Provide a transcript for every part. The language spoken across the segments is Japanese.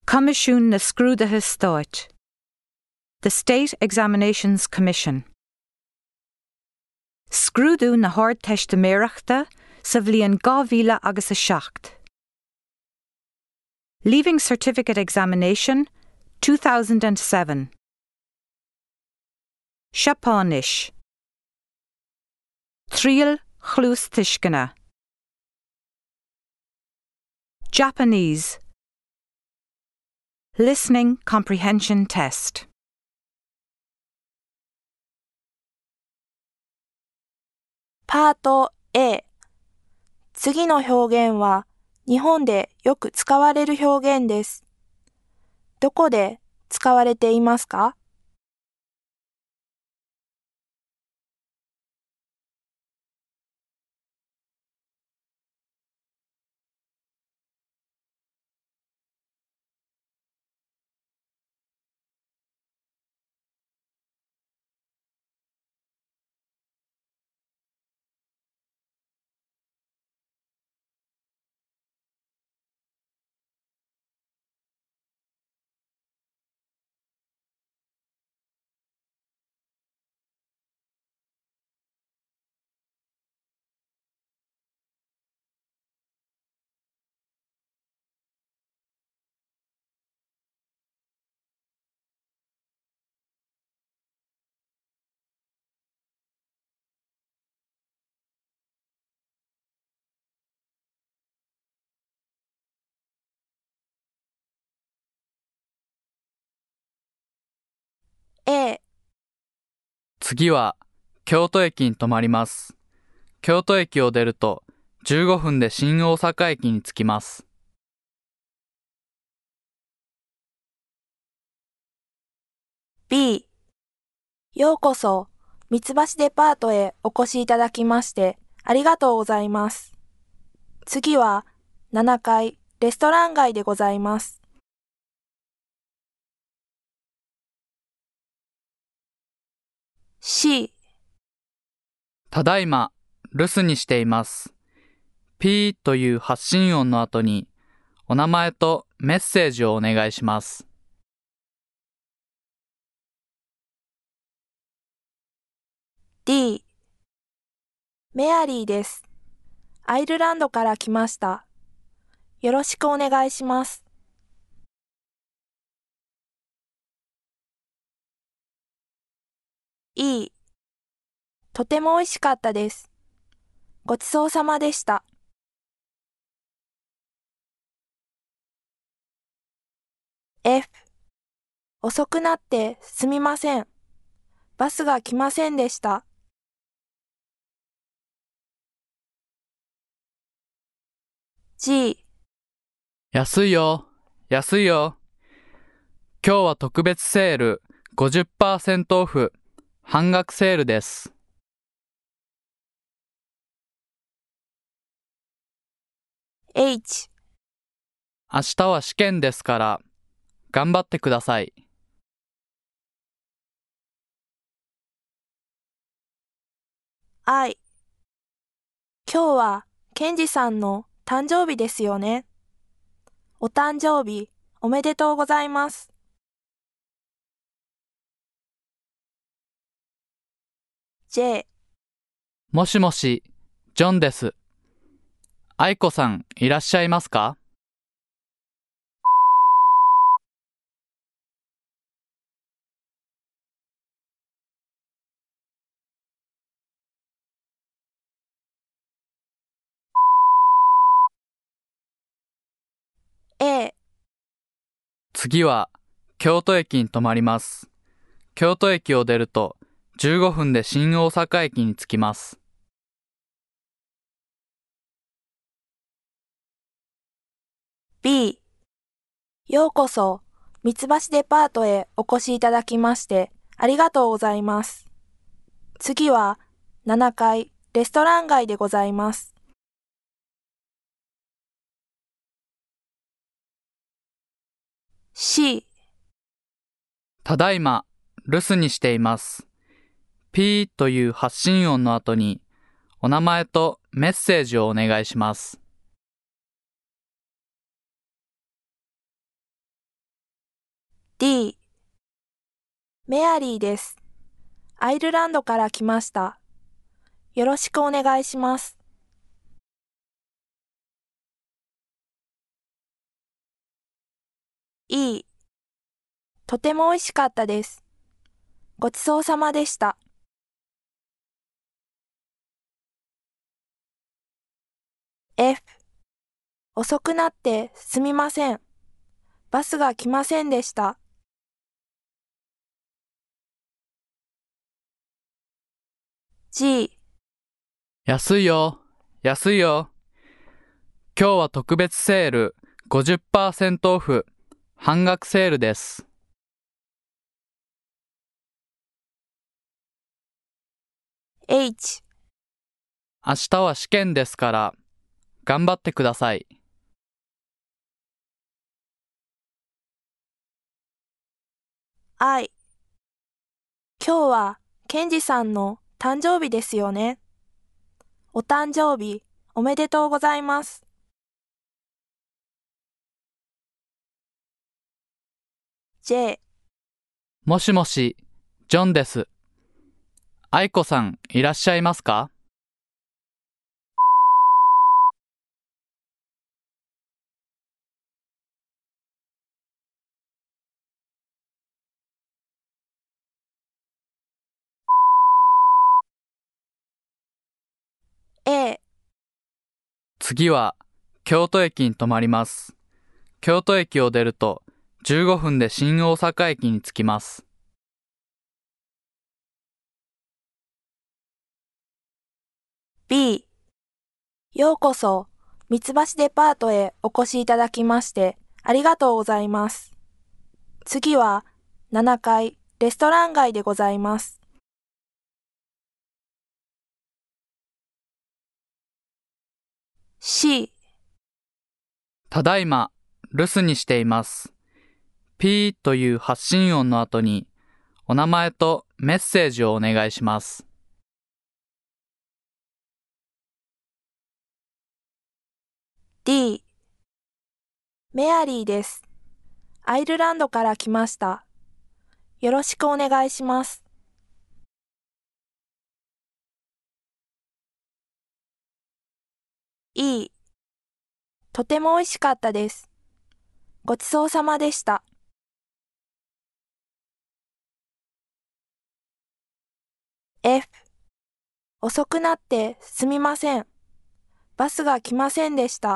Comisiún na Scrúdatha Stáit. The State Examinations Commission. Scrúdú na hard teisteamíreachta sa bhliain 2007. Leaving Certificate Examination 2007. Seapánis. Tríal chlús tuiscina. Japanese. Listening Comprehension Test. パート A。 次の表現は日本でよく使われる表現です。どこで使われていますか？A。 次は京都駅に停まります。京都駅を出ると15分で新大阪駅に着きます。 B。 ようこそ三橋デパートへお越しいただきましてありがとうございます。次は7階レストラン街でございます。C。 ただいま留守にしています。ピーという発信音の後にお名前とメッセージをお願いします。 D。 メアリーです。アイルランドから来ました。よろしくお願いします。E。 とても美味しかったです。ごちそうさまでした。F。 遅くなってすみません。バスが来ませんでした。G。 安いよ、安いよ。今日は特別セール 50% オフ、半額セールです。 H。 明日は試験ですから、頑張ってください。 I。 今日はケンジさんの誕生日ですよね。お誕生日おめでとうございます。J。 もしもし、ジョンです。愛子さんいらっしゃいますか？ A。 次は京都駅に停まります。京都駅を出ると15分で新大阪駅に着きます。 B。 ようこそ三橋デパートへお越しいただきましてありがとうございます。次は7階レストラン街でございます。C。 ただいま留守にしています。ピーという発信音の後にお名前とメッセージをお願いします。 D、メアリーです。アイルランドから来ました。よろしくお願いします。E、とても美味しかったです。ごちそうさまでした。F、遅くなってすみません。バスが来ませんでした。G、 安いよ、安いよ。今日は特別セール、50%オフ、半額セールです。 H、 明日は試験ですから、頑張ってください。 I、今日はケンジさんの誕生日ですよね。お誕生日おめでとうございます。J、 もしもし、ジョンです。愛子さん、いらっしゃいますか？ A、 次は、京都駅に停まります。京都駅を出ると、15分で新大阪駅に着きます。 B、ようこそ、三橋デパートへお越しいただきまして、ありがとうございます。次は、7階、レストラン街でございます。C、 ただいま、留守にしています。ピーという発信音の後に、お名前とメッセージをお願いします。 D、メアリーです。アイルランドから来ました。よろしくお願いします。E、とても美味しかったです。ごちそうさまでした。F、遅くなってすみません。バスが来ませんでした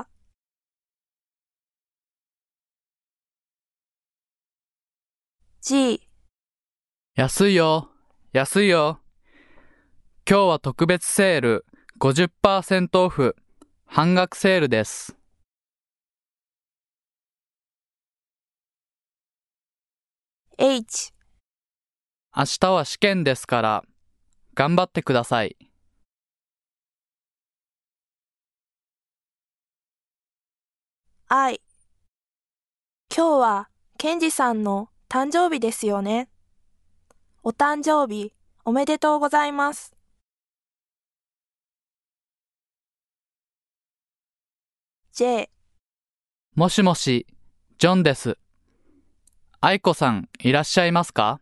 。G、 安いよ、安いよ。今日は特別セール、50%オフ、半額セールです。 H、 明日は試験ですから、頑張ってください。 I、今日はケンジさんの誕生日ですよね。お誕生日おめでとうございます。J、 もしもし、ジョンです。愛子さん、いらっしゃいますか？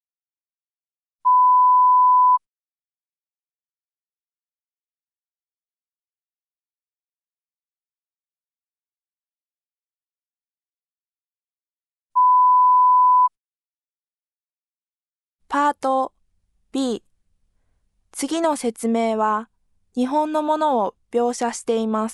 パート B、次の説明は日本のものを描写しています。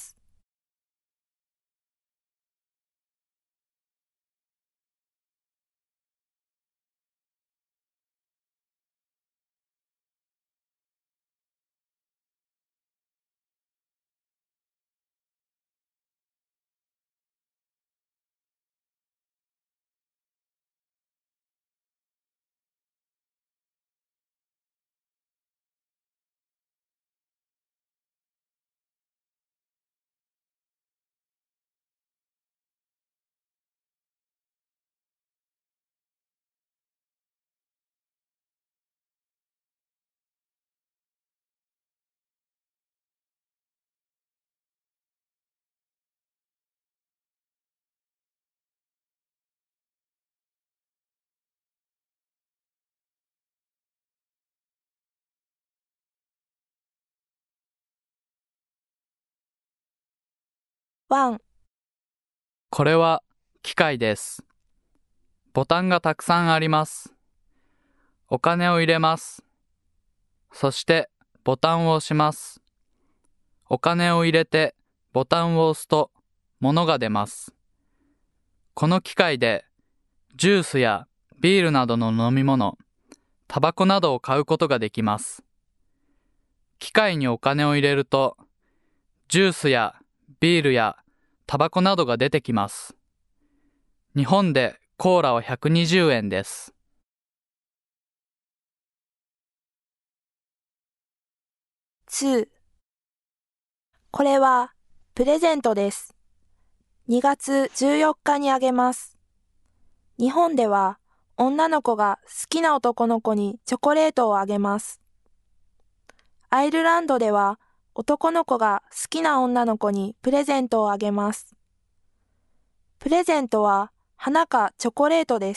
1、 これは機械です。ボタンがたくさんあります。お金を入れます。そしてボタンを押します。お金を入れてボタンを押すと物が出ます。この機械でジュースやビールなどの飲み物、タバコなどを買うことができます。機械にお金を入れるとジュースやビールやタバコなどが出てきます。日本でコーラは120円です。 2、これはプレゼントです。2月14日にあげます。日本では女の子が好きな男の子にチョコレートをあげます。アイルランドでは男の子が好きな女の子にプレゼントをあげます。プレゼントは花かチョコレートです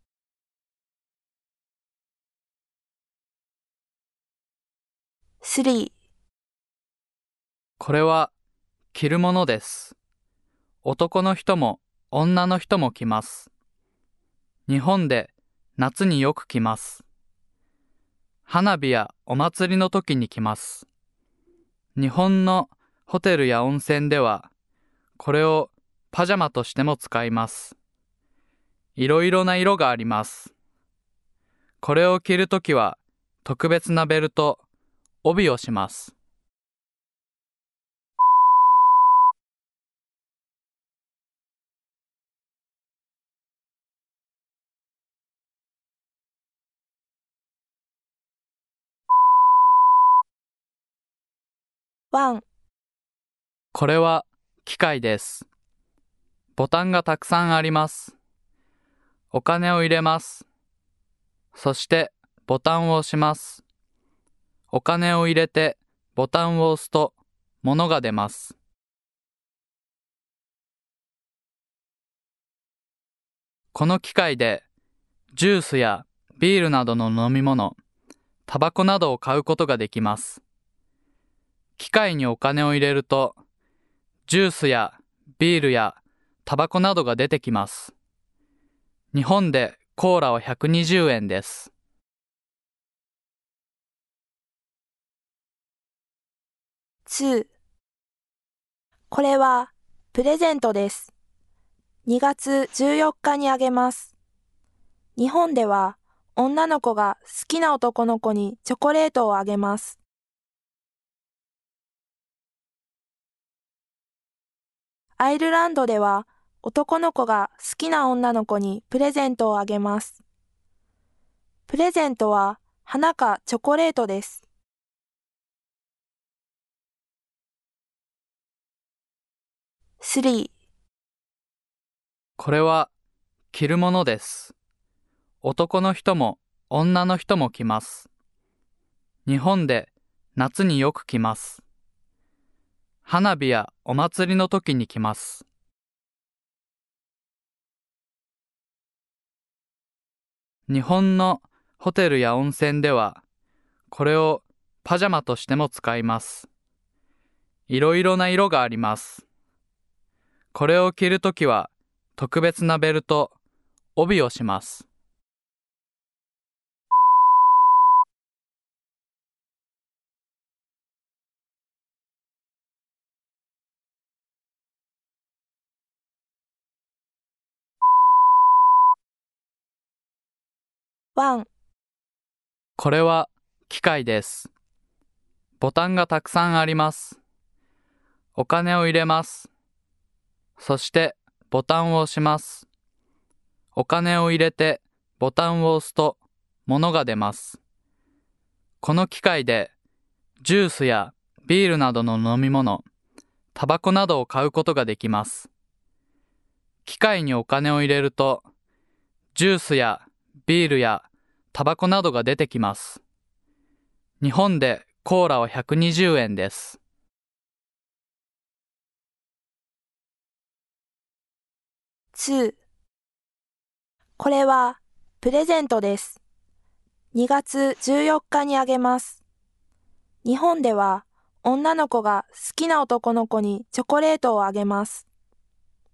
。3、 これは着るものです。男の人も女の人も着ます。日本で夏によく着ます。花火やお祭りの時に着ます。日本のホテルや温泉ではこれをパジャマとしても使います。いろいろな色があります。これを着るときは特別なベルト、帯をします。 1、 これは機械です。ボタンがたくさんあります。お金を入れます。そしてボタンを押します。お金を入れてボタンを押すと物が出ます。この機械でジュースやビールなどの飲み物、タバコなどを買うことができます。機械にお金を入れるとジュースやビールやタバコなどが出てきます。日本でコーラは120円です。 2、これはプレゼントです。2月14日にあげます。日本では女の子が好きな男の子にチョコレートをあげます。アイルランドでは男の子が好きな女の子にプレゼントをあげます。プレゼントは花かチョコレートです。3、 これは着るものです。男の人も女の人も着ます。日本で夏によく着ます。花火やお祭りの時に着ます。日本のホテルや温泉ではこれをパジャマとしても使います。いろいろな色があります。これを着るときは特別なベルト、帯をします。 1、 これは機械です。ボタンがたくさんあります。お金を入れます。そしてボタンを押します。お金を入れてボタンを押すと物が出ます。この機械でジュースやビールなどの飲み物、タバコなどを買うことができます。機械にお金を入れるとジュースやビールやタバコなどが出てきます。日本でコーラは120円です。 2、これはプレゼントです。2月14日にあげます。日本では女の子が好きな男の子にチョコレートをあげます。